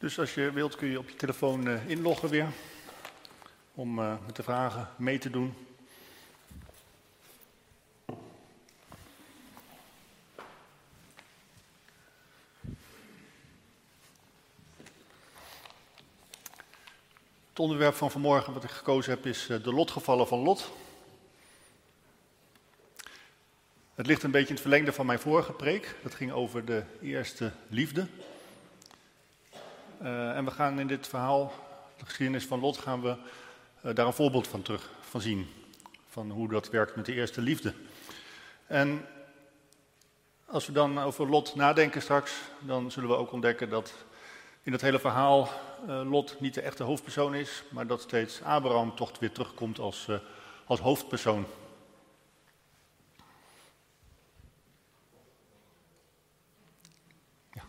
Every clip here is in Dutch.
Dus als je wilt kun je op je telefoon inloggen weer, om met de vragen mee te doen. Het onderwerp van vanmorgen wat ik gekozen heb is de lotgevallen van Lot. Het ligt een beetje in het verlengde van mijn vorige preek. Dat ging over de eerste liefde. En we gaan in dit verhaal, de geschiedenis van Lot, gaan we daar een voorbeeld van zien. Van hoe dat werkt met de eerste liefde. En als we dan over Lot nadenken straks, dan zullen we ook ontdekken dat in het hele verhaal Lot niet de echte hoofdpersoon is, maar dat steeds Abraham toch weer terugkomt als hoofdpersoon. Ja.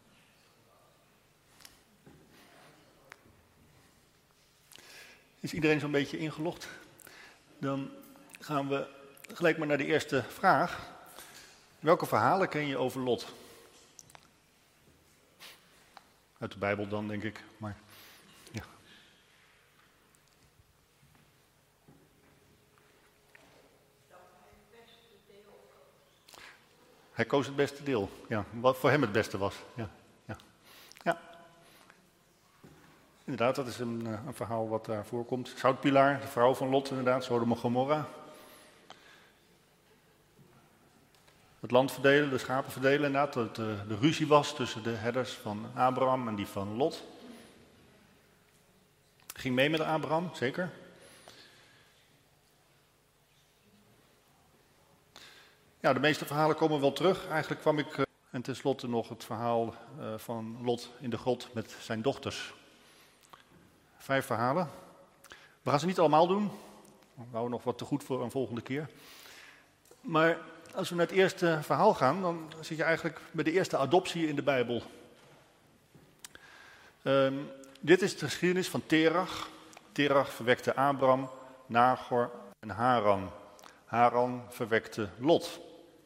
Is iedereen zo'n beetje ingelogd? Dan gaan we gelijk maar naar de eerste vraag. Welke verhalen ken je over Lot? Uit de Bijbel dan, denk ik. Maar, ja. Hij koos het beste deel. Ja, wat voor hem het beste was. Ja. Inderdaad, dat is een verhaal wat daar voorkomt. Zoutpilaar, de vrouw van Lot inderdaad, Sodom en Gomorra. Het land verdelen, de schapen verdelen inderdaad. Dat de ruzie was tussen de herders van Abraham en die van Lot. Ging mee met Abraham, zeker. Ja, de meeste verhalen komen wel terug. Eigenlijk kwam ik en tenslotte nog het verhaal van Lot in de grot met zijn dochters. 5 verhalen. We gaan ze niet allemaal doen. We houden nog wat te goed voor een volgende keer. Maar als we naar het eerste verhaal gaan, dan zit je eigenlijk bij de eerste adoptie in de Bijbel. Dit is de geschiedenis van Terach. Terach verwekte Abram, Nagor en Haran. Haran verwekte Lot.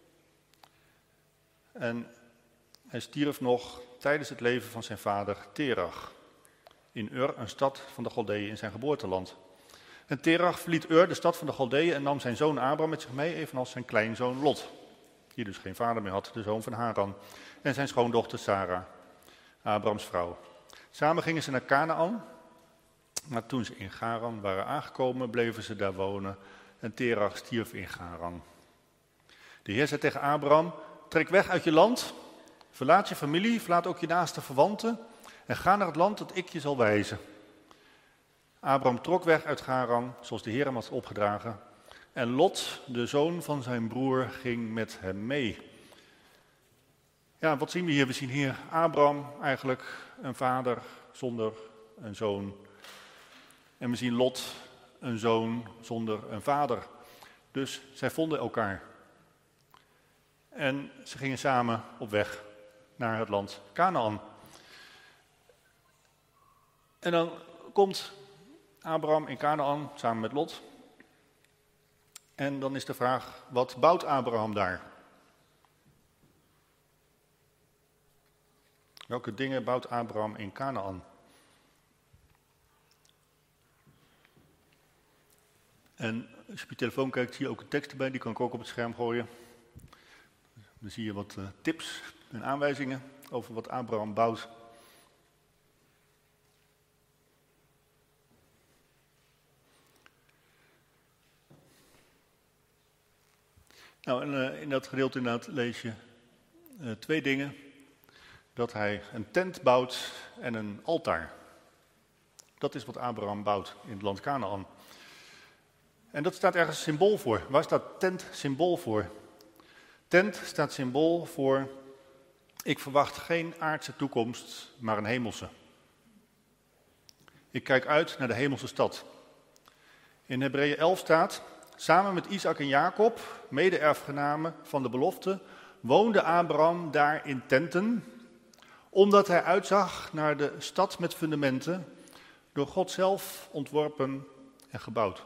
En hij stierf nog tijdens het leven van zijn vader Terach. In Ur, een stad van de Chaldeeën in zijn geboorteland. En Terach verliet Ur, de stad van de Chaldeeën, en nam zijn zoon Abram met zich mee, evenals zijn kleinzoon Lot. Die dus geen vader meer had, de zoon van Haran. En zijn schoondochter Sarah, Abrams vrouw. Samen gingen ze naar Kanaan. Maar toen ze in Charan waren aangekomen, bleven ze daar wonen. En Terach stierf in Charan. De Heer zei tegen Abram: trek weg uit je land, verlaat je familie, verlaat ook je naaste verwanten en ga naar het land dat ik je zal wijzen. Abram trok weg uit Charan, zoals de Heer hem had opgedragen. En Lot, de zoon van zijn broer, ging met hem mee. Ja, wat zien we hier? We zien hier Abram eigenlijk een vader zonder een zoon. En we zien Lot, een zoon zonder een vader. Dus zij vonden elkaar. En ze gingen samen op weg naar het land Kanaan. En dan komt Abraham in Kanaan samen met Lot. En dan is de vraag, wat bouwt Abraham daar? Welke dingen bouwt Abraham in Kanaan? En als je op je telefoon kijkt, zie je ook een tekst erbij, die kan ik ook op het scherm gooien. Dan zie je wat tips en aanwijzingen over wat Abraham bouwt. Nou, en in dat gedeelte inderdaad lees je 2 dingen. Dat hij een tent bouwt en een altaar. Dat is wat Abraham bouwt in het land Kanaan. En dat staat ergens symbool voor. Waar staat tent symbool voor? Tent staat symbool voor: ik verwacht geen aardse toekomst, maar een hemelse. Ik kijk uit naar de hemelse stad. In Hebreeën 11 staat: samen met Isaac en Jacob, mede-erfgenamen van de belofte, woonde Abraham daar in tenten, omdat hij uitzag naar de stad met fundamenten, door God zelf ontworpen en gebouwd.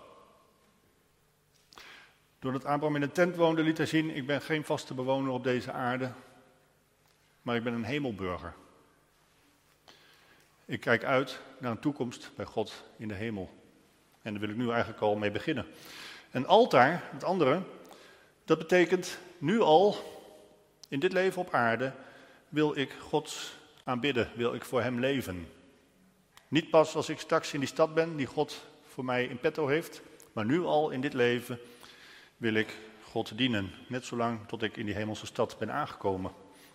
Doordat Abraham in een tent woonde, liet hij zien: ik ben geen vaste bewoner op deze aarde, maar ik ben een hemelburger. Ik kijk uit naar een toekomst bij God in de hemel. En daar wil ik nu eigenlijk al mee beginnen. Een altaar, het andere, dat betekent nu al, in dit leven op aarde, wil ik God aanbidden, wil ik voor hem leven. Niet pas als ik straks in die stad ben die God voor mij in petto heeft, maar nu al in dit leven wil ik God dienen. Net zolang tot ik in die hemelse stad ben aangekomen.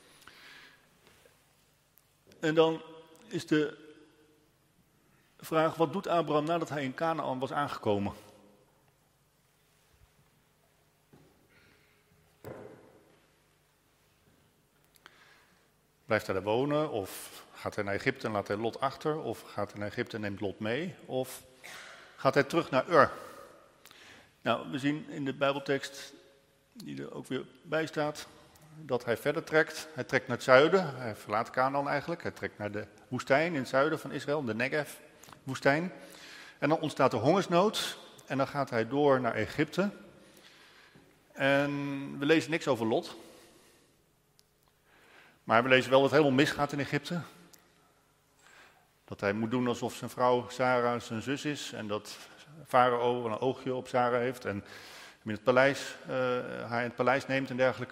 En dan is de vraag, wat doet Abraham nadat hij in Kanaan was aangekomen? Blijft hij daar wonen of gaat hij naar Egypte en laat hij Lot achter? Of gaat hij naar Egypte en neemt Lot mee? Of gaat hij terug naar Ur? Nou, we zien in de Bijbeltekst, die er ook weer bij staat, dat hij verder trekt. Hij trekt naar het zuiden, hij verlaat Kanaan eigenlijk. Hij trekt naar de woestijn in het zuiden van Israël, de Negev-woestijn. En dan ontstaat er hongersnood en dan gaat hij door naar Egypte. En we lezen niks over Lot. Maar we lezen wel dat het helemaal misgaat in Egypte. Dat hij moet doen alsof zijn vrouw Sarah zijn zus is. En dat Farao een oogje op Sarah heeft. En in het paleis, haar in het paleis neemt en dergelijke.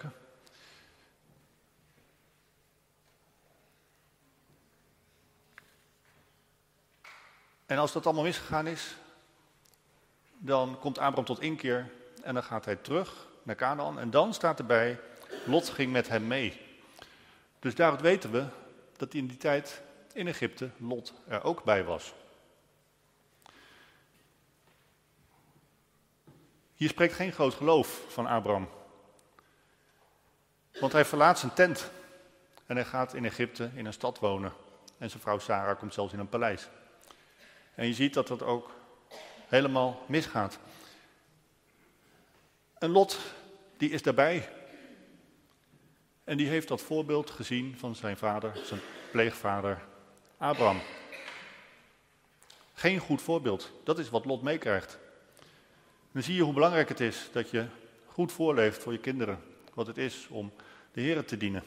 En als dat allemaal misgegaan is, dan komt Abraham tot inkeer. En dan gaat hij terug naar Kanaan. En dan staat erbij, Lot ging met hem mee. Dus daaruit weten we dat in die tijd in Egypte Lot er ook bij was. Hier spreekt geen groot geloof van Abraham. Want hij verlaat zijn tent en hij gaat in Egypte in een stad wonen. En zijn vrouw Sarah komt zelfs in een paleis. En je ziet dat dat ook helemaal misgaat. En Lot, die is daarbij. En die heeft dat voorbeeld gezien van zijn vader, zijn pleegvader Abraham. Geen goed voorbeeld. Dat is wat Lot meekrijgt. Dan zie je hoe belangrijk het is dat je goed voorleeft voor je kinderen. Wat het is om de Heer te dienen.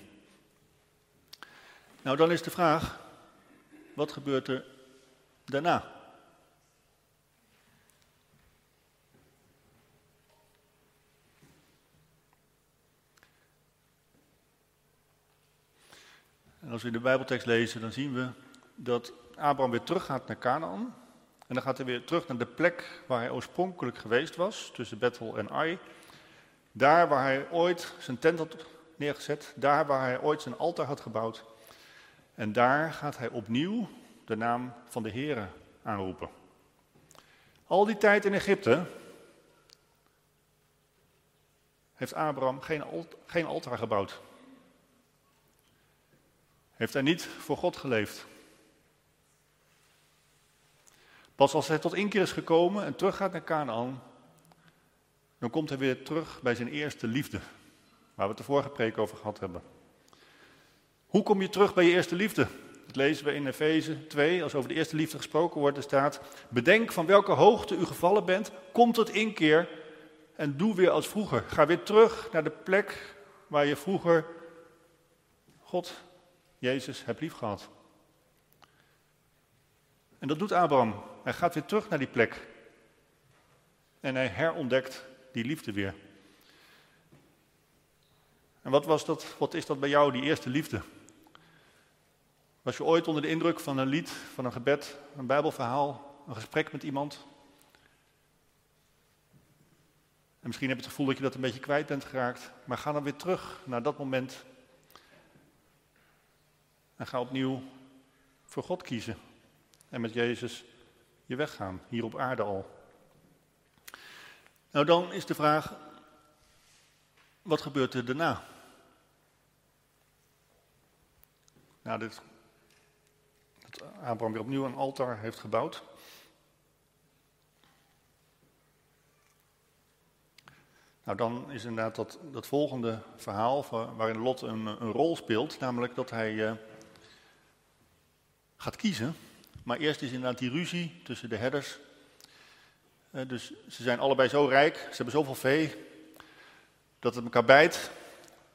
Nou, dan is de vraag, wat gebeurt er daarna? En als we de Bijbeltekst lezen, dan zien we dat Abraham weer teruggaat naar Kanaan. En dan gaat hij weer terug naar de plek waar hij oorspronkelijk geweest was, tussen Bethel en Ai. Daar waar hij ooit zijn tent had neergezet, daar waar hij ooit zijn altaar had gebouwd. En daar gaat hij opnieuw de naam van de Heere aanroepen. Al die tijd in Egypte heeft Abraham geen altaar gebouwd. Heeft hij niet voor God geleefd. Pas als hij tot inkeer is gekomen en teruggaat naar Kanaan, dan komt hij weer terug bij zijn eerste liefde, waar we het de vorige preek over gehad hebben. Hoe kom je terug bij je eerste liefde? Dat lezen we in Efeze 2, als over de eerste liefde gesproken wordt, er staat: bedenk van welke hoogte u gevallen bent, kom tot inkeer en doe weer als vroeger. Ga weer terug naar de plek waar je vroeger God, Jezus, hebt liefgehad. En dat doet Abraham. Hij gaat weer terug naar die plek. En hij herontdekt die liefde weer. En wat is dat bij jou, die eerste liefde? Was je ooit onder de indruk van een lied, van een gebed, een bijbelverhaal, een gesprek met iemand? En misschien heb je het gevoel dat je dat een beetje kwijt bent geraakt. Maar ga dan weer terug naar dat moment. En ga opnieuw voor God kiezen. En met Jezus je weggaan, hier op aarde al. Nou, dan is de vraag, wat gebeurt er daarna? Nou, dat Abraham weer opnieuw een altaar heeft gebouwd. Nou, dan is inderdaad dat volgende verhaal waarin Lot een rol speelt, namelijk dat hij gaat kiezen. Maar eerst is inderdaad die ruzie tussen de herders. Dus ze zijn allebei zo rijk, ze hebben zoveel vee, dat het elkaar bijt.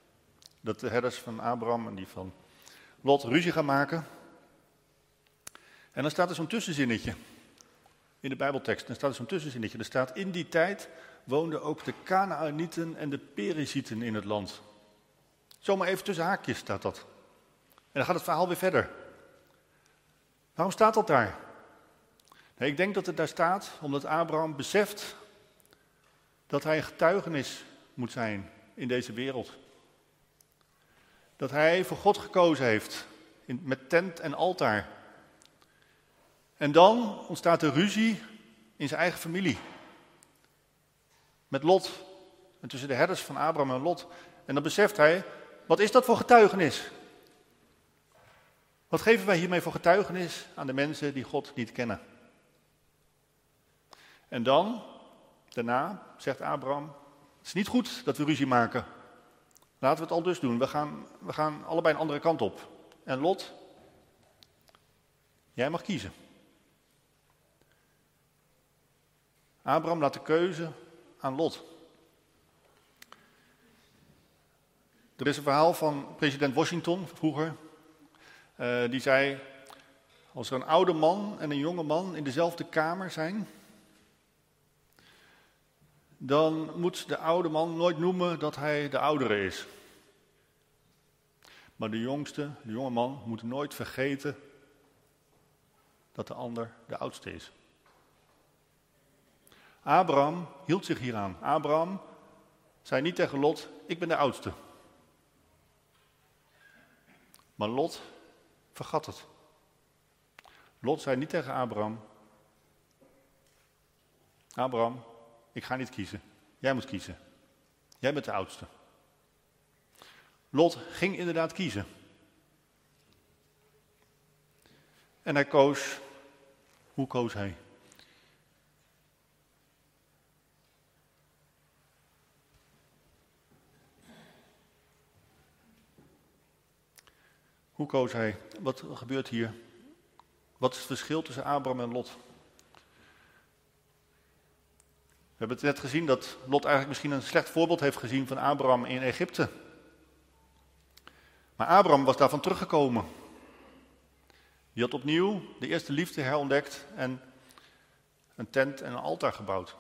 Dat de herders van Abraham en die van Lot ruzie gaan maken. En dan staat er zo'n tussenzinnetje in de Bijbeltekst. Dan staat er zo'n tussenzinnetje. Er staat, in die tijd woonden ook de Kanaanieten en de Perizieten in het land. Zomaar even tussen haakjes staat dat. En dan gaat het verhaal weer verder. Waarom staat dat daar? Nee, ik denk dat het daar staat omdat Abraham beseft dat hij een getuigenis moet zijn in deze wereld. Dat hij voor God gekozen heeft, met tent en altaar. En dan ontstaat er ruzie in zijn eigen familie. Met Lot. En tussen de herders van Abraham en Lot. En dan beseft hij, wat is dat voor getuigenis? Wat geven wij hiermee voor getuigenis aan de mensen die God niet kennen? En dan, daarna, zegt Abraham, het is niet goed dat we ruzie maken. Laten we het al dus doen. We gaan allebei een andere kant op. En Lot, jij mag kiezen. Abraham laat de keuze aan Lot. Er is een verhaal van president Washington vroeger. Die zei, als er een oude man en een jonge man in dezelfde kamer zijn, dan moet de oude man nooit noemen dat hij de oudere is. Maar de jonge man, moet nooit vergeten dat de ander de oudste is. Abraham hield zich hieraan. Abraham zei niet tegen Lot, ik ben de oudste. Maar Lot vergat het. Lot zei niet tegen Abraham, Abraham, ik ga niet kiezen. Jij moet kiezen. Jij bent de oudste. Lot ging inderdaad kiezen. En hij koos. Hoe koos hij? Hoe koos hij? Wat gebeurt hier? Wat is het verschil tussen Abraham en Lot? We hebben het net gezien dat Lot eigenlijk misschien een slecht voorbeeld heeft gezien van Abraham in Egypte. Maar Abraham was daarvan teruggekomen. Die had opnieuw de eerste liefde herontdekt en een tent en een altaar gebouwd.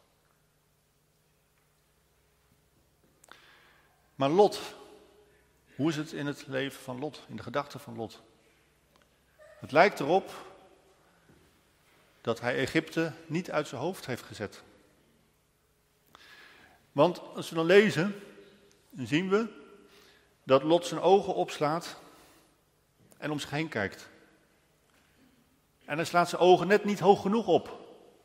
Maar Lot, hoe is het in het leven van Lot, in de gedachten van Lot? Het lijkt erop dat hij Egypte niet uit zijn hoofd heeft gezet. Want als we dan lezen, dan zien we dat Lot zijn ogen opslaat en om zich heen kijkt. En hij slaat zijn ogen net niet hoog genoeg op.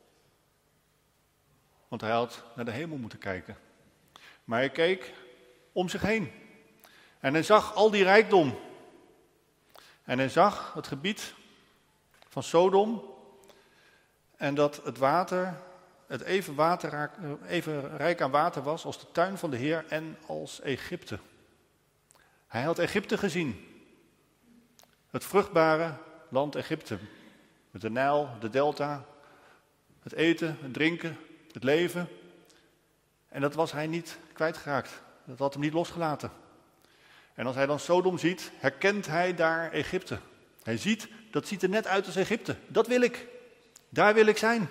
Want hij had naar de hemel moeten kijken. Maar hij keek om zich heen. En hij zag al die rijkdom. En hij zag het gebied van Sodom. En dat het water, het even rijk aan water was als de tuin van de Heer en als Egypte. Hij had Egypte gezien. Het vruchtbare land Egypte. Met de Nijl, de delta, het eten, het drinken, het leven. En dat was hij niet kwijtgeraakt. Dat had hem niet losgelaten. En als hij dan Sodom ziet, herkent hij daar Egypte. Hij ziet, dat ziet er net uit als Egypte. Dat wil ik. Daar wil ik zijn.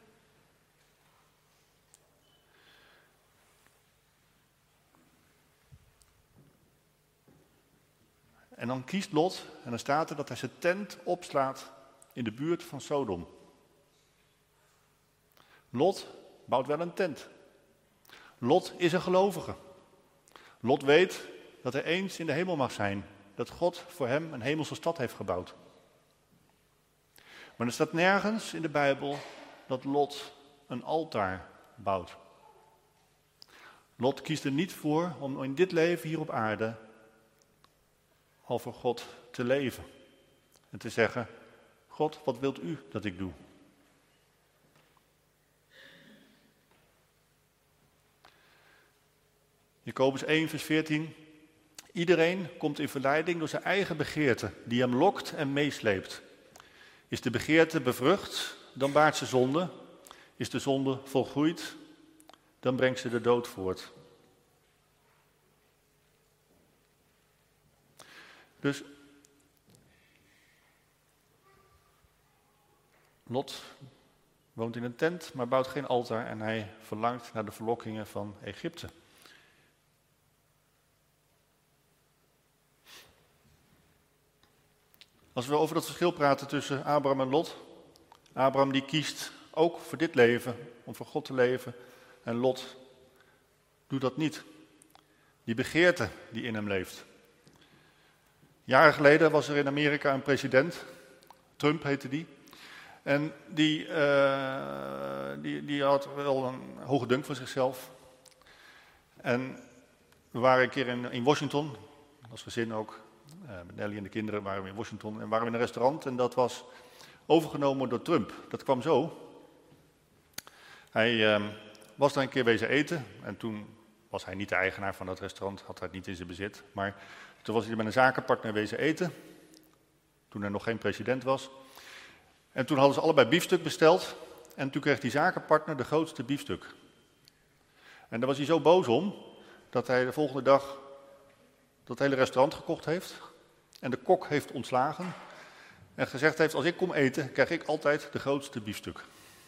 En dan kiest Lot, en dan staat er dat hij zijn tent opslaat in de buurt van Sodom. Lot bouwt wel een tent. Lot is een gelovige. Lot weet dat hij eens in de hemel mag zijn. Dat God voor hem een hemelse stad heeft gebouwd. Maar er staat nergens in de Bijbel dat Lot een altaar bouwt. Lot kiest er niet voor om in dit leven hier op aarde al voor God te leven. En te zeggen, God, wat wilt u dat ik doe? Jacobus 1 vers 14. Iedereen komt in verleiding door zijn eigen begeerte, die hem lokt en meesleept. Is de begeerte bevrucht, dan baart ze zonde. Is de zonde volgroeid, dan brengt ze de dood voort. Dus Lot woont in een tent, maar bouwt geen altaar en hij verlangt naar de verlokkingen van Egypte. Als we over dat verschil praten tussen Abraham en Lot. Abraham die kiest ook voor dit leven, om voor God te leven. En Lot doet dat niet. Die begeerte die in hem leeft. Jaren geleden was er in Amerika een president. Trump heette die. En die had wel een hoge dunk van zichzelf. En we waren een keer in Washington, als gezin ook. Met Nelly en de kinderen waren we in Washington en waren we in een restaurant. En dat was overgenomen door Trump. Dat kwam zo. Hij was daar een keer wezen eten. En toen was hij niet de eigenaar van dat restaurant, had hij het niet in zijn bezit. Maar toen was hij met een zakenpartner wezen eten. Toen er nog geen president was. En toen hadden ze allebei biefstuk besteld. En toen kreeg die zakenpartner de grootste biefstuk. En daar was hij zo boos om, dat hij de volgende dag dat hele restaurant gekocht heeft. En de kok heeft ontslagen. En gezegd heeft, als ik kom eten, krijg ik altijd de grootste biefstuk.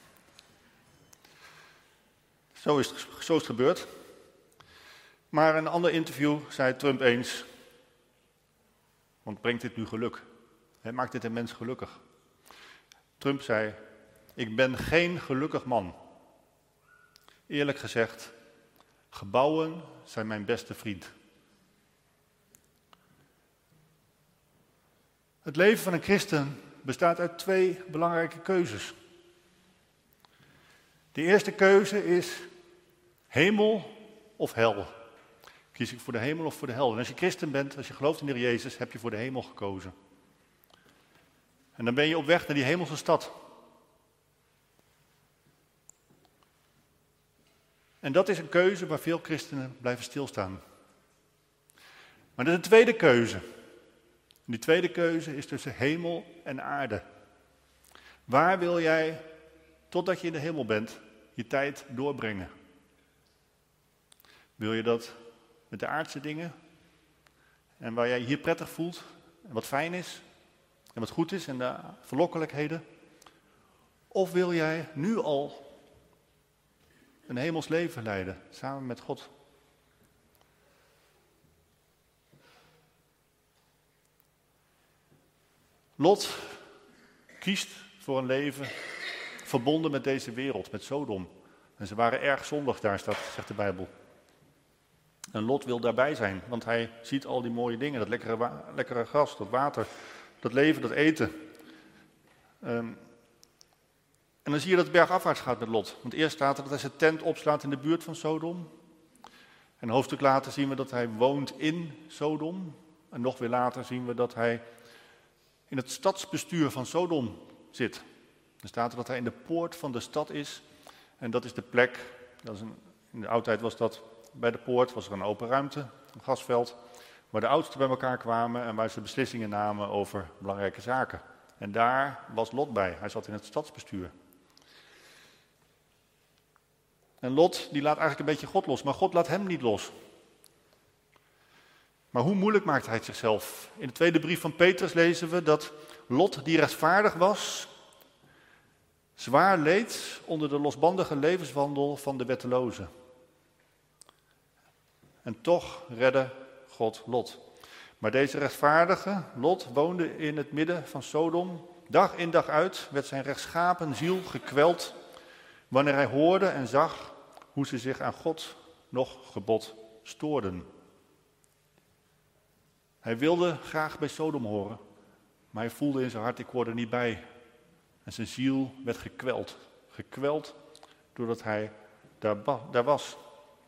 Zo is het gebeurd. Maar in een ander interview zei Trump eens, want brengt dit nu geluk? Maakt dit een mens gelukkig? Trump zei, ik ben geen gelukkig man. Eerlijk gezegd, gebouwen zijn mijn beste vriend. Het leven van een christen bestaat uit 2 belangrijke keuzes. De eerste keuze is hemel of hel. Kies ik voor de hemel of voor de hel? En als je christen bent, als je gelooft in de Heer Jezus, heb je voor de hemel gekozen. En dan ben je op weg naar die hemelse stad. En dat is een keuze waar veel christenen blijven stilstaan. Maar er is een tweede keuze. En die tweede keuze is tussen hemel en aarde. Waar wil jij, totdat je in de hemel bent, je tijd doorbrengen? Wil je dat met de aardse dingen? En waar jij je hier prettig voelt, en wat fijn is, en wat goed is, en de verlokkelijkheden? Of wil jij nu al een hemels leven leiden, samen met God? Lot kiest voor een leven verbonden met deze wereld, met Sodom. En ze waren erg zondig daar, zegt de Bijbel. En Lot wil daarbij zijn, want hij ziet al die mooie dingen, dat lekkere gras, dat water, dat leven, dat eten. En dan zie je dat het bergafwaarts gaat met Lot. Want eerst staat er dat hij zijn tent opslaat in de buurt van Sodom. En een hoofdstuk later zien we dat hij woont in Sodom. En nog weer later zien we dat hij in het stadsbestuur van Sodom zit. Er staat er dat hij in de poort van de stad is. En dat is de plek, in de oudheid was dat bij de poort, was er een open ruimte, een grasveld, waar de oudsten bij elkaar kwamen en waar ze beslissingen namen over belangrijke zaken. En daar was Lot bij, hij zat in het stadsbestuur. En Lot, die laat eigenlijk een beetje God los, maar God laat hem niet los. Maar hoe moeilijk maakt hij het zichzelf? In de tweede brief van Petrus lezen we dat Lot, die rechtvaardig was, zwaar leed onder de losbandige levenswandel van de wettelozen. En toch redde God Lot. Maar deze rechtvaardige Lot woonde in het midden van Sodom. Dag in dag uit werd zijn rechtschapen ziel gekweld wanneer hij hoorde en zag hoe ze zich aan God nog gebod stoorden. Hij wilde graag bij Sodom horen, maar hij voelde in zijn hart, ik hoor er niet bij. En zijn ziel werd gekweld. Gekweld doordat hij daar was.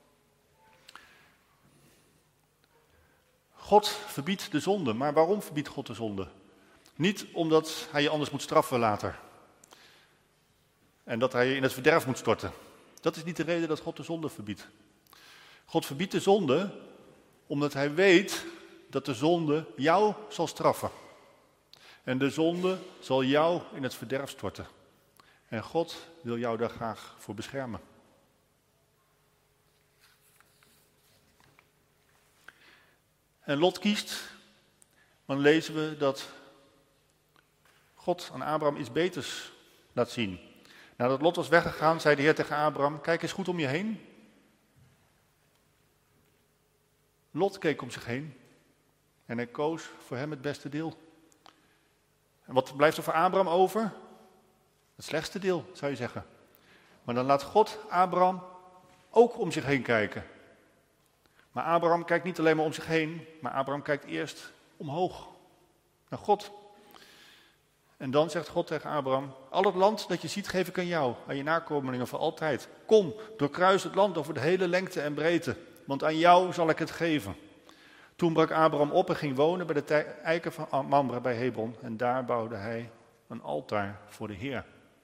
God verbiedt de zonde, maar waarom verbiedt God de zonde? Niet omdat hij je anders moet straffen later. En dat hij je in het verderf moet storten. Dat is niet de reden dat God de zonde verbiedt. God verbiedt de zonde omdat hij weet dat de zonde jou zal straffen. En de zonde zal jou in het verderf storten. En God wil jou daar graag voor beschermen. En Lot kiest, dan lezen we dat God aan Abraham iets beters laat zien. Nadat Lot was weggegaan, zei de Heer tegen Abraham, kijk eens goed om je heen. Lot keek om zich heen en hij koos voor hem het beste deel. En wat blijft er voor Abraham over? Het slechtste deel, zou je zeggen. Maar dan laat God Abraham ook om zich heen kijken. Maar Abraham kijkt niet alleen maar om zich heen, maar Abraham kijkt eerst omhoog, naar God. En dan zegt God tegen Abraham, al het land dat je ziet geef ik aan jou, aan je nakomelingen voor altijd. Kom, doorkruis het land over de hele lengte en breedte, want aan jou zal ik het geven. Toen brak Abraham op en ging wonen bij de eiken van Mamre bij Hebron. En daar bouwde hij een altaar voor de Heer.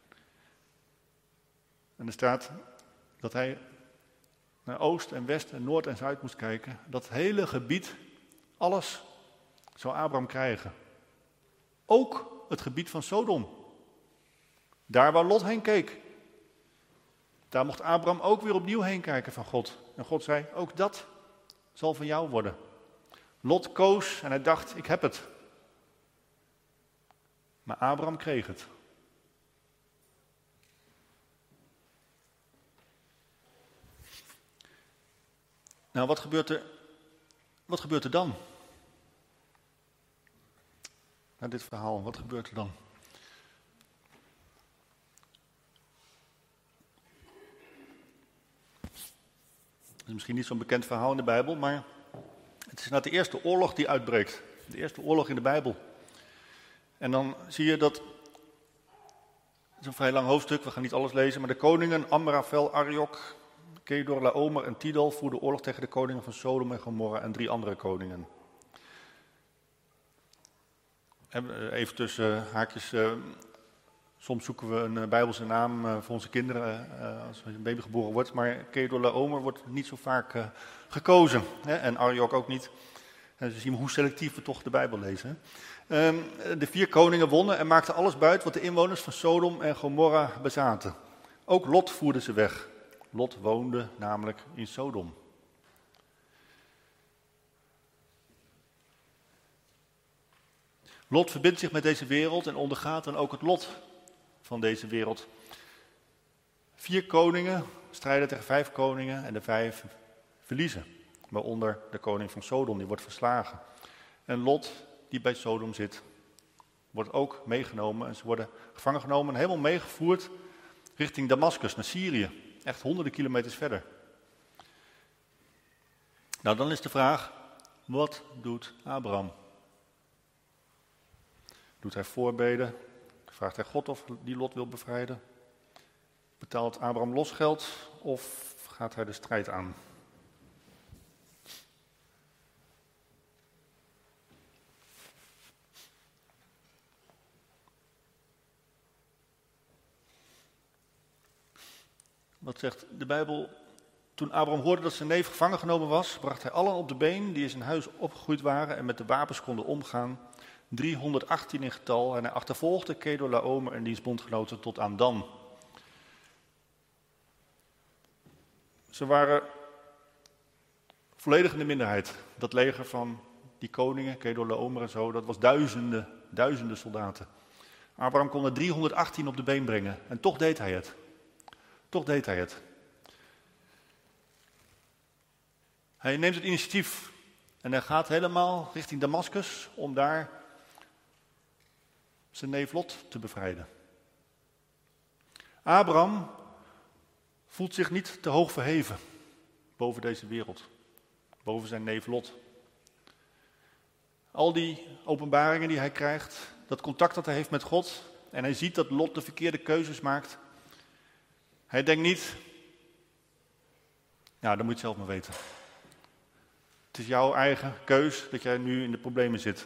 En er staat dat hij naar oost en west en noord en zuid moest kijken. Dat hele gebied, alles zou Abraham krijgen. Ook het gebied van Sodom. Daar waar Lot heen keek. Daar mocht Abraham ook weer opnieuw heen kijken van God. En God zei, ook dat zal van jou worden. Lot koos en hij dacht, ik heb het. Maar Abraham kreeg het. Nou, wat gebeurt er dan? Na dit verhaal, wat gebeurt er dan? Het is misschien niet zo'n bekend verhaal in de Bijbel, maar het is net de eerste oorlog die uitbreekt. De eerste oorlog in de Bijbel. En dan zie je dat, het is een vrij lang hoofdstuk, we gaan niet alles lezen, maar de koningen Amraphel, Ariok, Kedorlaomer en Tidal voerden oorlog tegen de koningen van Sodom en Gomorra en 3 andere koningen. Even tussen haakjes, soms zoeken we een Bijbelse naam voor onze kinderen als een baby geboren wordt, maar Kedorlaomer wordt niet zo vaak gekozen en Ariok ook niet. En dus zien we hoe selectief we toch de Bijbel lezen. De 4 koningen wonnen en maakten alles buit wat de inwoners van Sodom en Gomorra bezaten. Ook Lot voerden ze weg. Lot woonde namelijk in Sodom. Lot verbindt zich met deze wereld en ondergaat dan ook het lot van deze wereld. 4 koningen strijden tegen 5 koningen en de 5 verliezen. Waaronder de koning van Sodom, die wordt verslagen. En Lot, die bij Sodom zit, wordt ook meegenomen. En ze worden gevangen genomen en helemaal meegevoerd richting Damascus, naar Syrië. Echt honderden kilometers verder. Nou, dan is de vraag, wat doet Abraham? Doet hij voorbeden? Vraagt hij God of die Lot wil bevrijden? Betaalt Abraham losgeld of gaat hij de strijd aan? Wat zegt de Bijbel? Toen Abraham hoorde dat zijn neef gevangen genomen was, bracht hij allen op de been die in zijn huis opgegroeid waren en met de wapens konden omgaan. 318 in getal en hij achtervolgde Kedorlaomer en diens bondgenoten tot aan Dan. Ze waren volledig in de minderheid. Dat leger van die koningen, Kedorlaomer en zo, dat was duizenden soldaten. Abraham kon er 318 op de been brengen en toch deed hij het. Hij neemt het initiatief en hij gaat helemaal richting Damascus om daar zijn neef Lot te bevrijden. Abraham voelt zich niet te hoog verheven boven deze wereld, boven zijn neef Lot. Al die openbaringen die hij krijgt, dat contact dat hij heeft met God en hij ziet dat Lot de verkeerde keuzes maakt. Hij denkt niet, ja, dat moet je zelf maar weten. Het is jouw eigen keus dat jij nu in de problemen zit.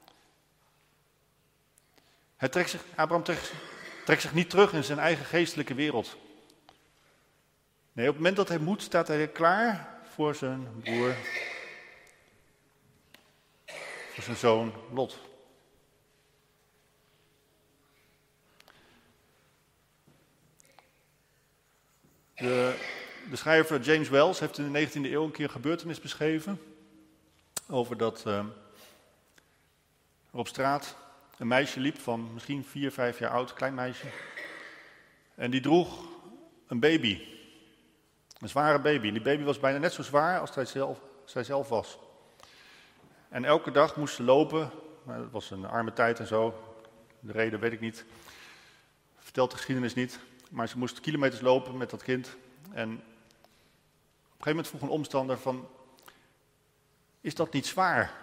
Abraham trekt zich niet terug in zijn eigen geestelijke wereld. Nee, op het moment dat hij moet, staat hij klaar voor zijn broer, voor zijn zoon Lot. De schrijver James Wells heeft in de 19e eeuw een keer een gebeurtenis beschreven over dat er op straat een meisje liep van misschien 4, 5 jaar oud, klein meisje. En die droeg een baby. Een zware baby. En die baby was bijna net zo zwaar als zij zelf was. En elke dag moest ze lopen. Het was een arme tijd en zo. De reden weet ik niet. Vertelt de geschiedenis niet. Maar ze moest kilometers lopen met dat kind. En op een gegeven moment vroeg een omstander van... Is dat niet zwaar?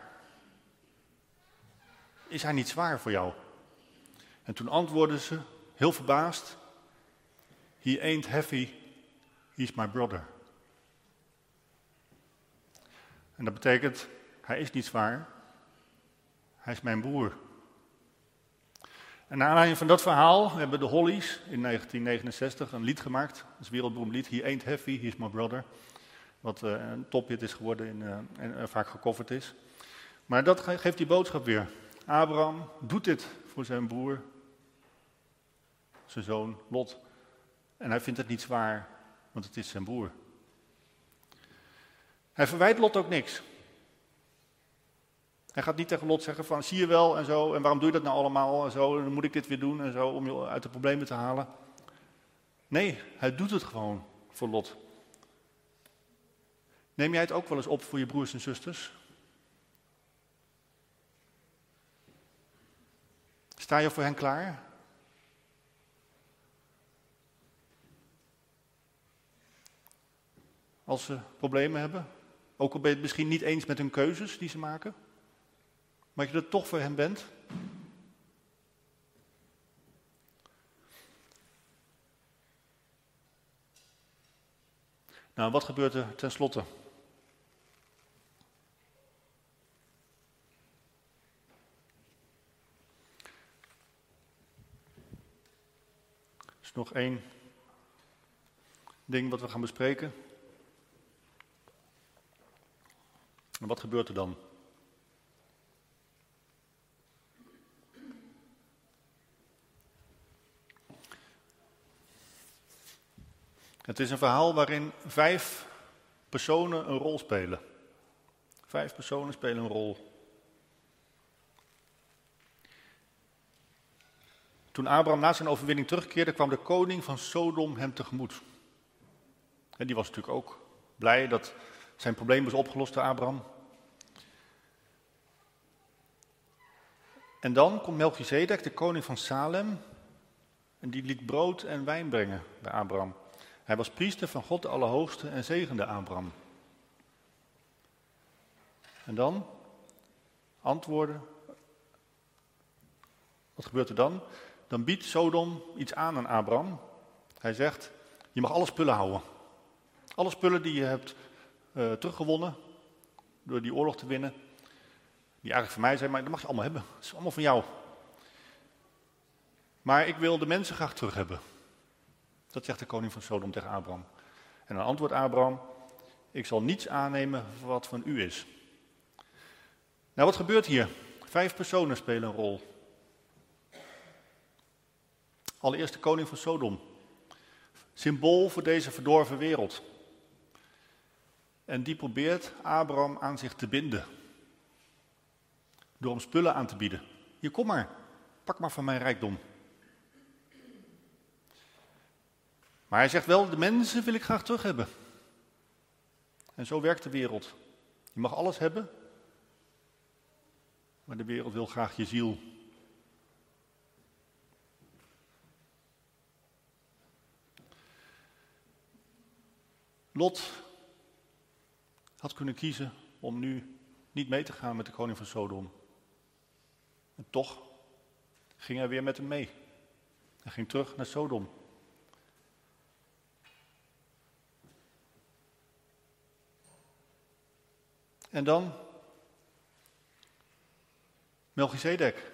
Is hij niet zwaar voor jou? En toen antwoordde ze, heel verbaasd... He ain't heavy, he's my brother. En dat betekent, hij is niet zwaar, hij is mijn broer. En naar aanleiding van dat verhaal hebben de Hollies in 1969 een lied gemaakt. Dat is een wereldberoemd lied, He ain't heavy, he's my brother. Wat een tophit is geworden en vaak gecoverd is. Maar dat geeft die boodschap weer. Abraham doet dit voor zijn broer, zijn zoon Lot. En hij vindt het niet zwaar, want het is zijn broer. Hij verwijt Lot ook niks. Hij gaat niet tegen Lot zeggen van, zie je wel en zo, en waarom doe je dat nou allemaal en zo, en dan moet ik dit weer doen en zo, om je uit de problemen te halen. Nee, hij doet het gewoon voor Lot. Neem jij het ook wel eens op voor je broers en zusters? Sta je voor hen klaar? Als ze problemen hebben? Ook al ben je het misschien niet eens met hun keuzes die ze maken? Maar dat je er toch voor hen bent? Nou, wat gebeurt er tenslotte? Er is nog één ding wat we gaan bespreken. En wat gebeurt er dan? Het is een verhaal waarin 5 personen een rol spelen. 5 personen spelen een rol. Toen Abraham na zijn overwinning terugkeerde, kwam de koning van Sodom hem tegemoet. En die was natuurlijk ook blij dat zijn probleem was opgelost door Abraham. En dan komt Melchizedek, de koning van Salem, en die liet brood en wijn brengen bij Abraham. Hij was priester van God de Allerhoogste en zegende Abraham. En dan antwoorden. Wat gebeurt er dan? Dan biedt Sodom iets aan Abraham. Hij zegt, je mag alle spullen houden. Alle spullen die je hebt teruggewonnen door die oorlog te winnen. Die eigenlijk van mij zijn, maar dat mag je allemaal hebben. Dat is allemaal van jou. Maar ik wil de mensen graag terug hebben. Dat zegt de koning van Sodom tegen Abraham. En dan antwoordt Abraham, ik zal niets aannemen wat van u is. Nou, wat gebeurt hier? 5 personen spelen een rol. Allereerst de koning van Sodom. Symbool voor deze verdorven wereld. En die probeert Abraham aan zich te binden. Door hem spullen aan te bieden. Hier, kom maar. Pak maar van mijn rijkdom. Maar hij zegt wel, de mensen wil ik graag terug hebben. En zo werkt de wereld. Je mag alles hebben. Maar de wereld wil graag je ziel. Lot had kunnen kiezen om nu niet mee te gaan met de koning van Sodom. En toch ging hij weer met hem mee. Hij ging terug naar Sodom. En dan Melchizedek.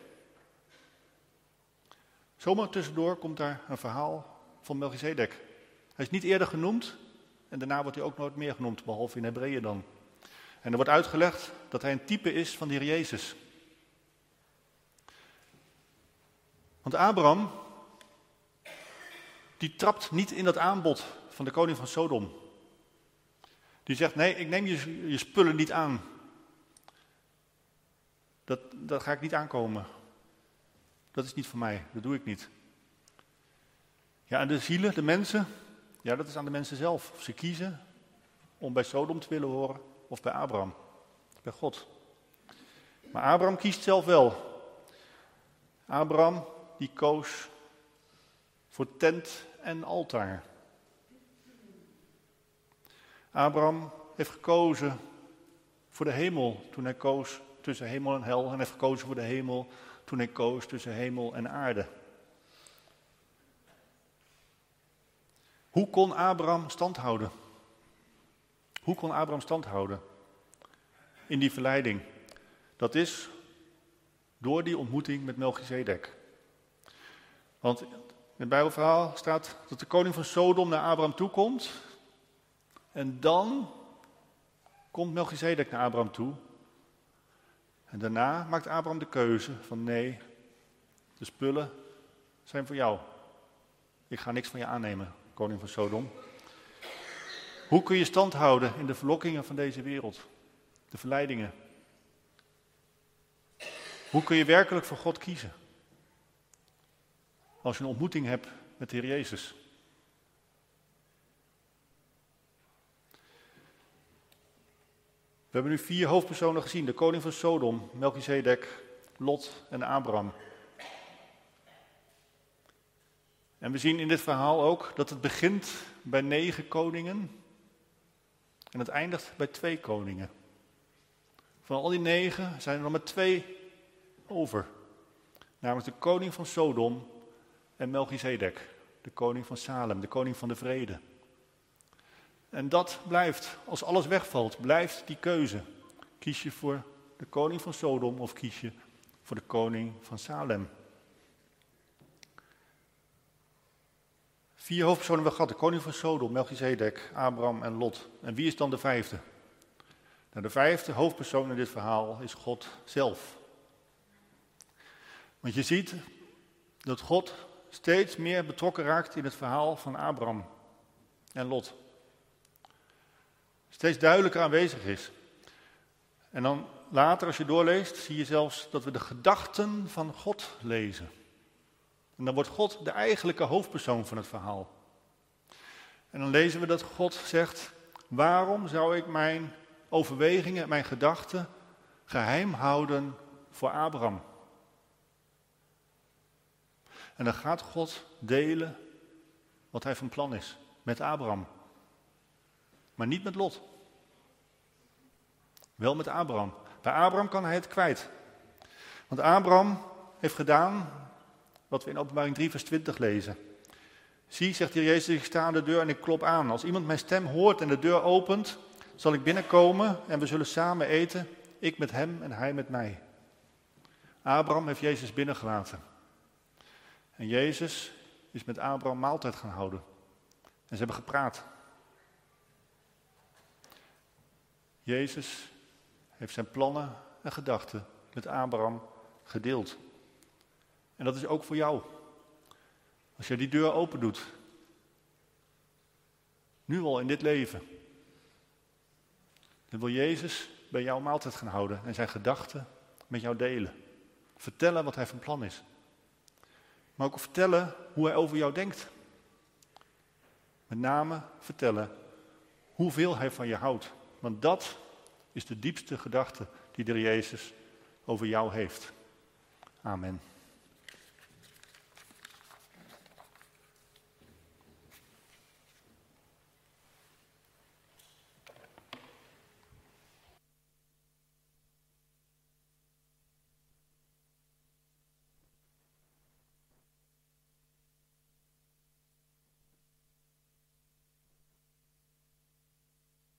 Zomaar tussendoor komt daar een verhaal van Melchizedek. Hij is niet eerder genoemd en daarna wordt hij ook nooit meer genoemd, behalve in Hebreeën dan. En er wordt uitgelegd dat hij een type is van de Heer Jezus. Want Abraham, die trapt niet in dat aanbod van de koning van Sodom. Die zegt, nee, ik neem je spullen niet aan. Dat ga ik niet aankomen. Dat is niet voor mij, dat doe ik niet. Ja, en de zielen, de mensen, ja, dat is aan de mensen zelf. Of ze kiezen om bij Sodom te willen horen of bij Abraham, bij God. Maar Abraham kiest zelf wel. Abraham, die koos voor tent en altaar. Abraham heeft gekozen voor de hemel toen hij koos tussen hemel en hel. En heeft gekozen voor de hemel toen hij koos tussen hemel en aarde. Hoe kon Abraham stand houden? Hoe kon Abraham stand houden in die verleiding? Dat is door die ontmoeting met Melchizedek. Want in het Bijbelverhaal staat dat de koning van Sodom naar Abraham toe komt. En dan komt Melchizedek naar Abraham toe. En daarna maakt Abraham de keuze van nee, de spullen zijn voor jou. Ik ga niks van je aannemen, koning van Sodom. Hoe kun je stand houden in de verlokkingen van deze wereld? De verleidingen. Hoe kun je werkelijk voor God kiezen? Als je een ontmoeting hebt met de Heer Jezus. We hebben nu 4 hoofdpersonen gezien. De koning van Sodom, Melchizedek, Lot en Abraham. En we zien in dit verhaal ook dat het begint bij 9 koningen. En het eindigt bij 2 koningen. Van al die 9 zijn er nog maar 2 over. Namelijk de koning van Sodom en Melchizedek. De koning van Salem, de koning van de vrede. En dat blijft, als alles wegvalt, blijft die keuze. Kies je voor de koning van Sodom of kies je voor de koning van Salem? 4 hoofdpersonen hebben we gehad. De koning van Sodom, Melchizedek, Abraham en Lot. En wie is dan de 5e? Nou, de 5e hoofdpersoon in dit verhaal is God zelf. Want je ziet dat God steeds meer betrokken raakt in het verhaal van Abraham en Lot. Steeds duidelijker aanwezig is. En dan later, als je doorleest, zie je zelfs dat we de gedachten van God lezen. En dan wordt God de eigenlijke hoofdpersoon van het verhaal. En dan lezen we dat God zegt, waarom zou ik mijn overwegingen, mijn gedachten geheim houden voor Abraham? En dan gaat God delen wat hij van plan is met Abraham. Maar niet met Lot. Wel met Abraham. Bij Abraham kan hij het kwijt. Want Abraham heeft gedaan wat we in Openbaring 3 vers 20 lezen. Zie, zegt de Heer Jezus, ik sta aan de deur en ik klop aan. Als iemand mijn stem hoort en de deur opent, zal ik binnenkomen en we zullen samen eten. Ik met hem en hij met mij. Abraham heeft Jezus binnengelaten. En Jezus is met Abraham maaltijd gaan houden. En ze hebben gepraat. Jezus heeft zijn plannen en gedachten met Abraham gedeeld. En dat is ook voor jou. Als je die deur open doet. Nu al in dit leven. Dan wil Jezus bij jou maaltijd gaan houden en zijn gedachten met jou delen. Vertellen wat hij van plan is. Maar ook vertellen hoe hij over jou denkt. Met name vertellen hoeveel hij van je houdt. Want dat is de diepste gedachte die de Heer Jezus over jou heeft. Amen.